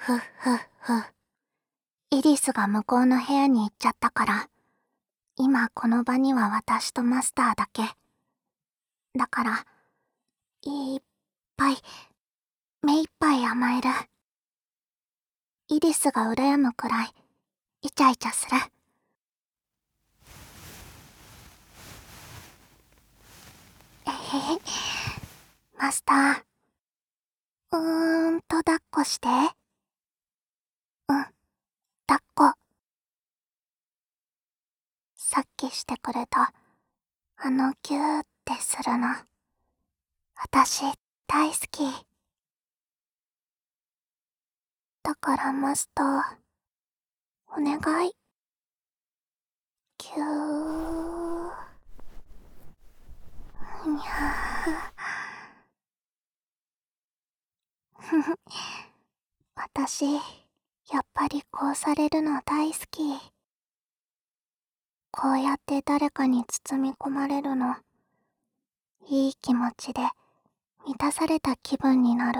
ふっふっふ。イリスが向こうの部屋に行っちゃったから、今この場には私とマスターだけ。だから、いっぱい、目いっぱい甘える。イリスが羨むくらい、イチャイチャする。えへへ。マスター。抱っこして。うん、抱っこ。さっきしてくれた、キューってするの。私、大好き。だからマスター、お願い。キュー。にゃー。ふふ。私、やっぱりこうされるの大好き。こうやって誰かに包み込まれるの、いい気持ちで満たされた気分になる。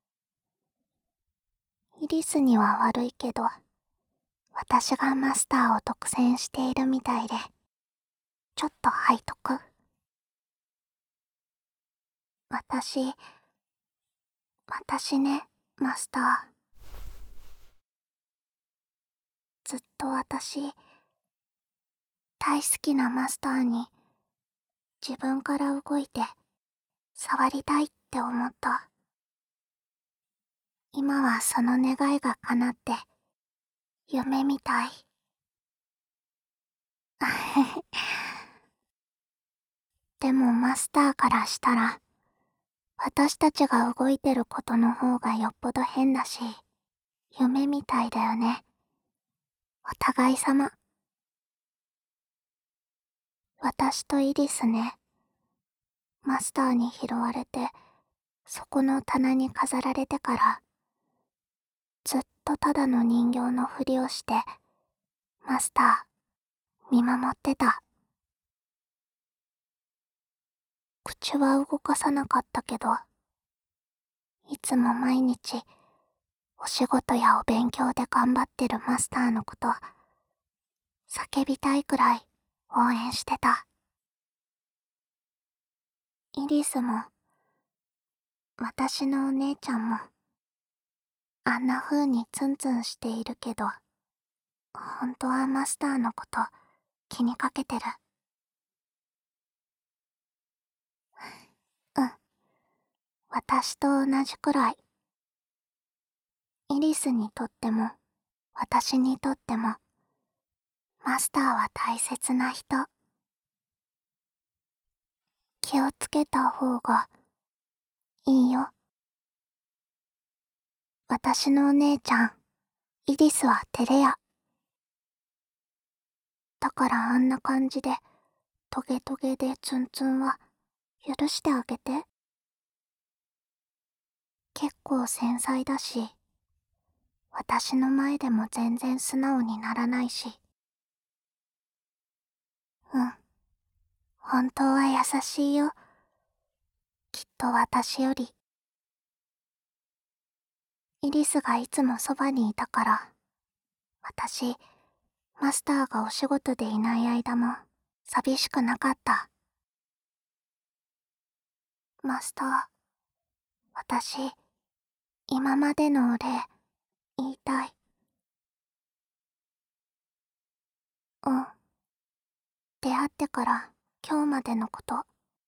イリスには悪いけど、私がマスターを独占しているみたいで、ちょっと背徳。私ね、マスター。ずっと私、大好きなマスターに、自分から動いて、触りたいって思った。今はその願いが叶って、夢みたい。でもマスターからしたら、私たちが動いてることの方がよっぽど変だし、夢みたいだよね。お互い様。私とイリスね、マスターに拾われて、そこの棚に飾られてから、ずっとただの人形のふりをして、マスター、見守ってた。口は動かさなかったけど、いつも毎日、お仕事やお勉強で頑張ってるマスターのこと、叫びたいくらい応援してた。イリスも、私のお姉ちゃんも、あんな風にツンツンしているけど、本当はマスターのこと気にかけてる。うん。私と同じくらい。イリスにとっても、私にとっても、マスターは大切な人。気をつけた方がいいよ。私のお姉ちゃん、イリスは照れ屋。だからあんな感じで、トゲトゲでツンツンは許してあげて。結構繊細だし、私の前でも全然素直にならないし。うん。本当は優しいよ。きっと私より。イリスがいつもそばにいたから、私、マスターがお仕事でいない間も寂しくなかった。マスター、私、今までのお礼、言いたい。うん。出会ってから今日までのこと。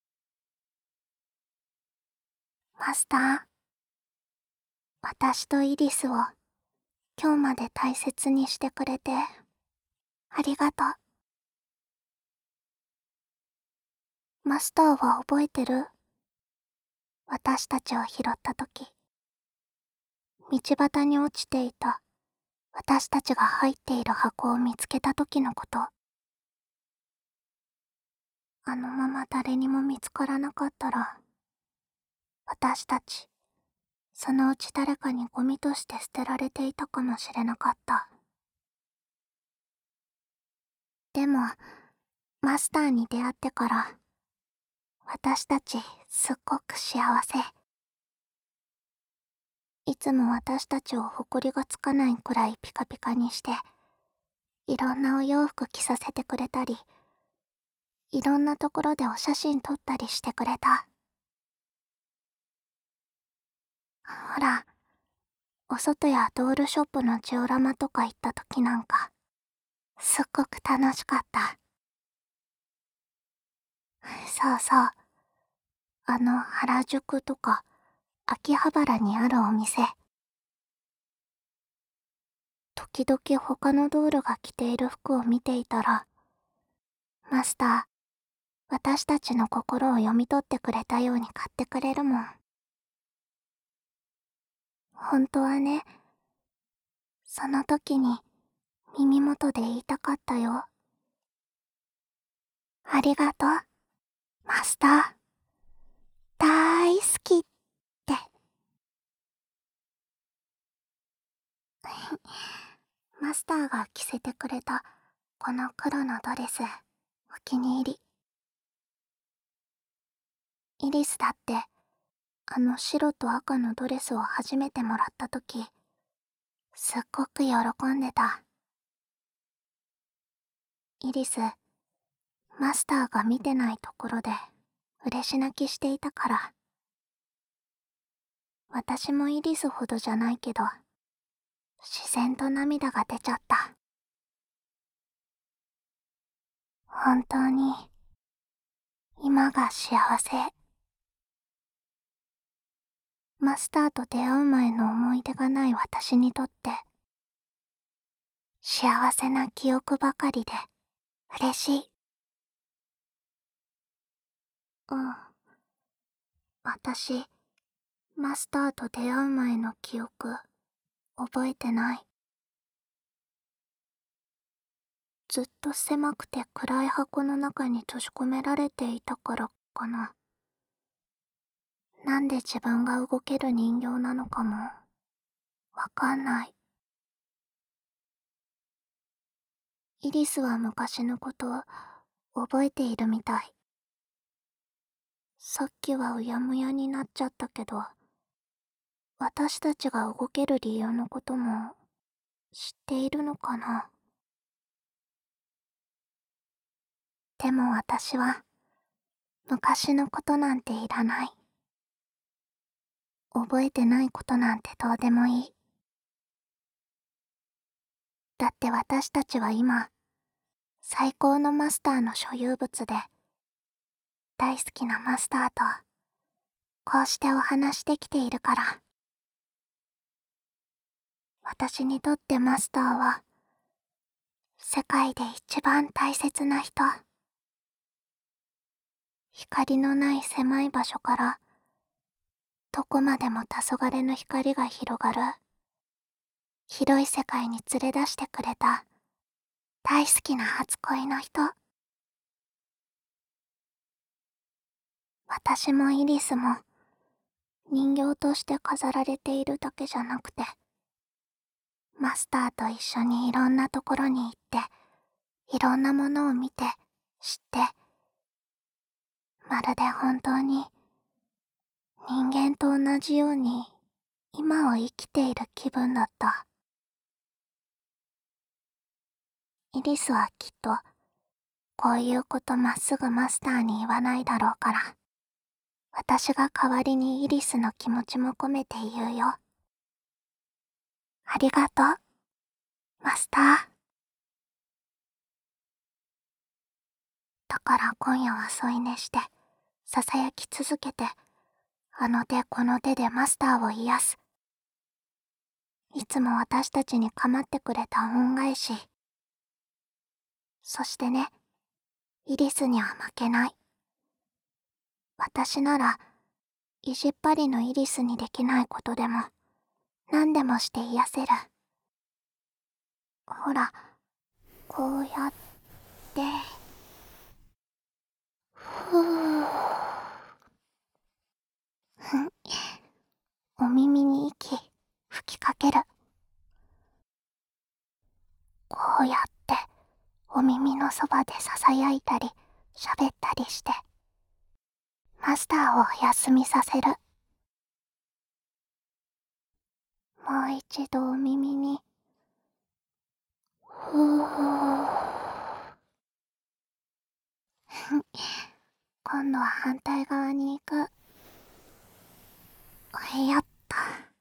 マスター、私とイリスを今日まで大切にしてくれて、ありがとう。マスターは覚えてる？私たちを拾ったとき、道端に落ちていた私たちが入っている箱を見つけたときのこと。あのまま誰にも見つからなかったら、私たち、そのうち誰かにゴミとして捨てられていたかもしれなかった。でも、マスターに出会ってから、私たちすっごく幸せ。 いつも私たちを埃がつかないくらいピカピカにして、いろんなお洋服着させてくれたり、いろんなところでお写真撮ったりしてくれた。ほら、お外やドールショップのジオラマとか行った時なんか、すっごく楽しかった。そうそう。原宿とか、秋葉原にあるお店。時々他のドールが着ている服を見ていたら、マスター、私たちの心を読み取ってくれたように買ってくれるもん。本当はね、その時に耳元で言いたかったよ。ありがとう、マスター。大好きって。マスターが着せてくれたこの黒のドレス、お気に入り。イリスだって、あの白と赤のドレスを初めてもらった時、すっごく喜んでた。イリス、マスターが見てないところで嬉し泣きしていたから。私もイリスほどじゃないけど、自然と涙が出ちゃった。本当に、今が幸せ。マスターと出会う前の思い出がない私にとって、幸せな記憶ばかりで嬉しい。うん。私、マスターと出会う前の記憶、覚えてない。ずっと狭くて暗い箱の中に閉じ込められていたからかな。なんで自分が動ける人形なのかも、わかんない。イリスは昔のこと覚えているみたい。さっきはうやむやになっちゃったけど、私たちが動ける理由のことも知っているのかな。でも私は昔のことなんていらない。覚えてないことなんてどうでもいい。だって私たちは今、最高のマスターの所有物で、大好きなマスターと、こうしてお話しできているから。私にとってマスターは、世界で一番大切な人。光のない狭い場所から、どこまでも黄昏の光が広がる、広い世界に連れ出してくれた、大好きな初恋の人。私もイリスも、人形として飾られているだけじゃなくて、マスターと一緒にいろんなところに行って、いろんなものを見て、知って、まるで本当に人間と同じように今を生きている気分だった。イリスはきっとこういうことまっすぐマスターに言わないだろうから、私が代わりにイリスの気持ちも込めて言うよ。ありがとう、マスター。だから今夜は添い寝して、囁き続けて、あの手この手でマスターを癒す。いつも私たちに構ってくれた恩返し。そしてね、イリスには負けない。私なら、意地っ張りのイリスにできないことでも、何でもして癒せる。ほら、こうやって、ふぅ。ふん。お耳に息、吹きかける。こうやって、お耳のそばで囁いたり、喋ったりして、マスターをお休みさせる。 もう一度お耳に。ふぅ。今度は反対側に行く。やった。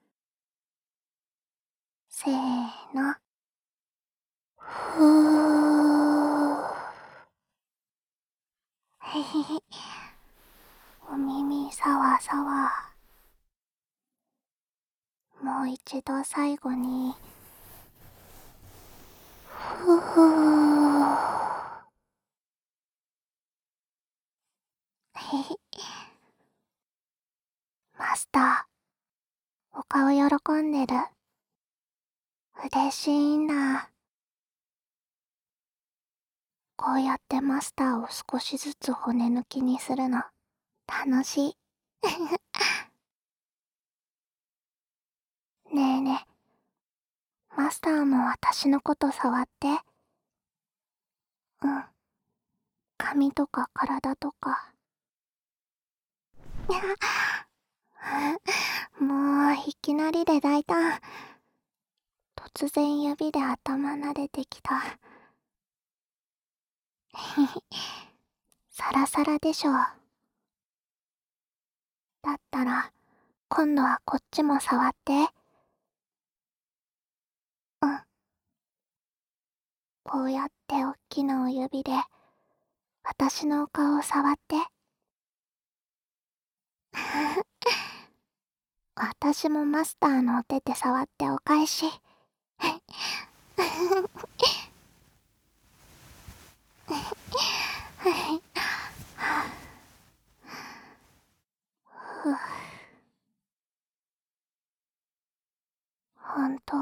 せーの。ふぅ。へへへ。お耳さわさわ。もう一度最後に。ふふー。へへ。マスター、お顔喜んでる。嬉しいんだ。こうやってマスターを少しずつ骨抜きにするの、楽しい。ねえねえ、マスターも私のこと触って。うん。髪とか体とか。もう、いきなりで大胆。突然指で頭撫でてきた。サラサラでしょ。だったら、今度はこっちも触って。うん。こうやっておっきなお指で、私のお顔を触って。私もマスターのお手で触ってお返し。本当、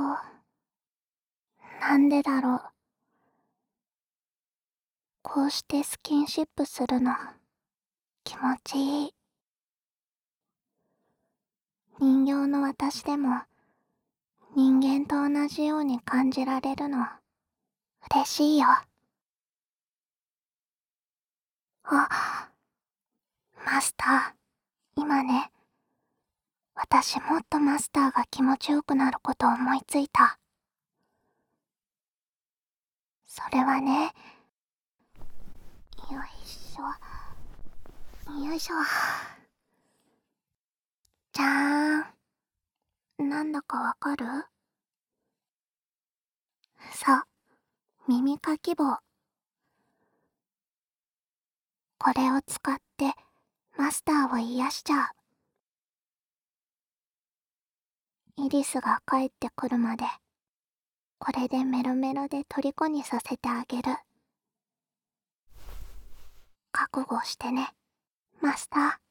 なんでだろう。こうしてスキンシップするの、気持ちいい。人形の私でも、人間と同じように感じられるの、嬉しいよ。あ、マスター、今ね、私もっとマスターが気持ちよくなることを思いついた。それはね、よいしょ、よいしょ。じゃーん。なんだかわかる？そう、耳かき棒。これを使ってマスターを癒しちゃう。イリスが帰ってくるまで、これでメロメロで虜にさせてあげる。覚悟してね、マスター。